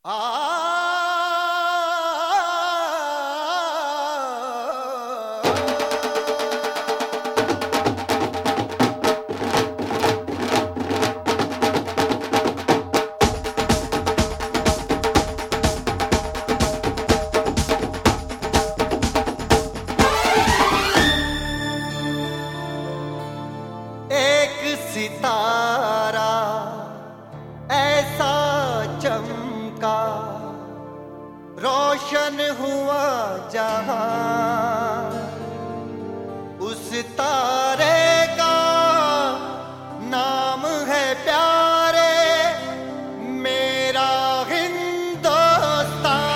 सितारा ऐसा चमका, रोशन हुआ जहां, उस तारे का नाम है प्यारे मेरा हिंदुस्तान।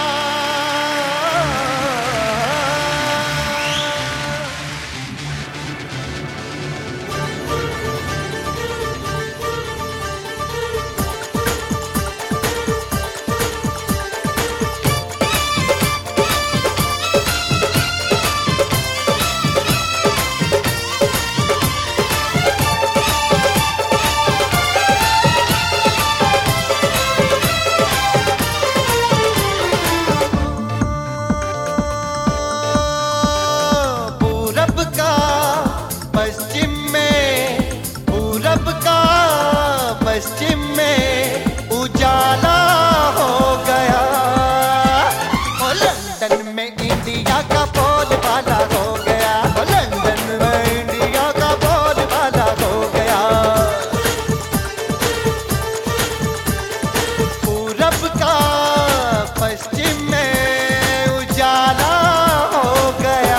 पश्चिम में उजाला हो गया, ओ लंदन में इंडिया का बोलबाला हो गया, ओ लंदन में इंडिया का बोलबाला हो गया। पूरब का पश्चिम में उजाला हो गया।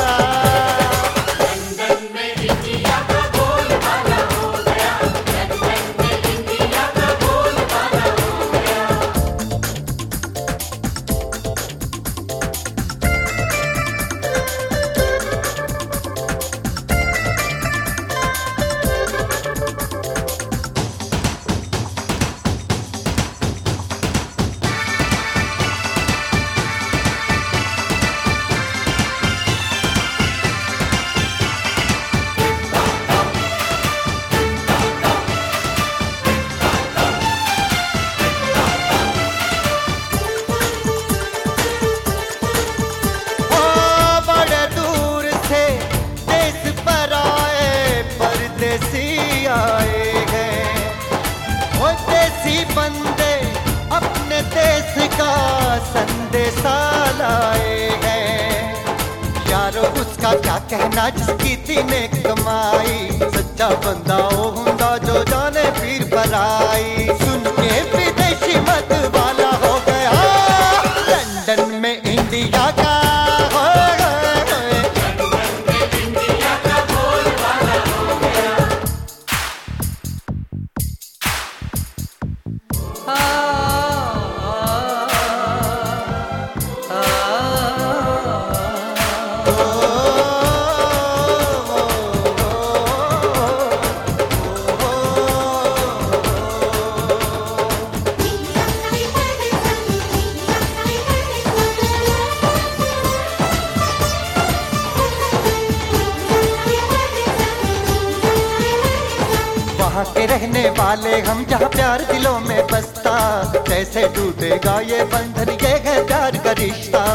आए हैं वो देसी बंदे, अपने देश का संदेशा लाए हैं। यारो उसका क्या कहना जिसकी तीने कमाई, सच्चा बंदा वो हुंदा जो जाने पीर भलाई। सुन के विदेशी मत वाला हो गया, लंदन में इंडिया का वहाँ के रहने वाले हम, जहाँ प्यार दिलों में बसता, कैसे टूटेगा ये बंधन, ये है प्यार का रिश्ता।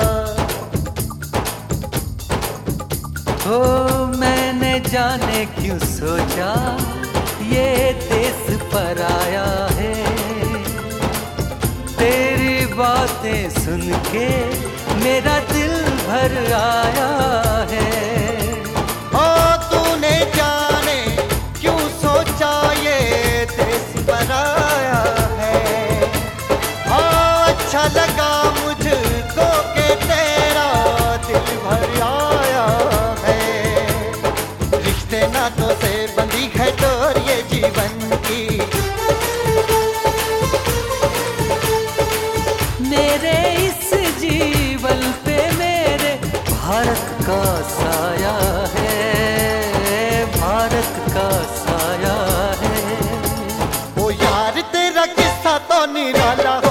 हो मैंने जाने क्यों सोचा ये देश पर आया है, तेरी बातें सुन के मेरा दिल भर आया है। ओ तूने जाने क्यों सोचा ये देश पर आया है, अच्छा लगा मुझको के तेरा दिल भर आया है। रिश्ते नातों से बंधी है डोर ये जीवन की, मेरे इस जीवन पे मेरे भारत का साया है, भारत का साया है। ओ यार तेरा किस्सा तो निराला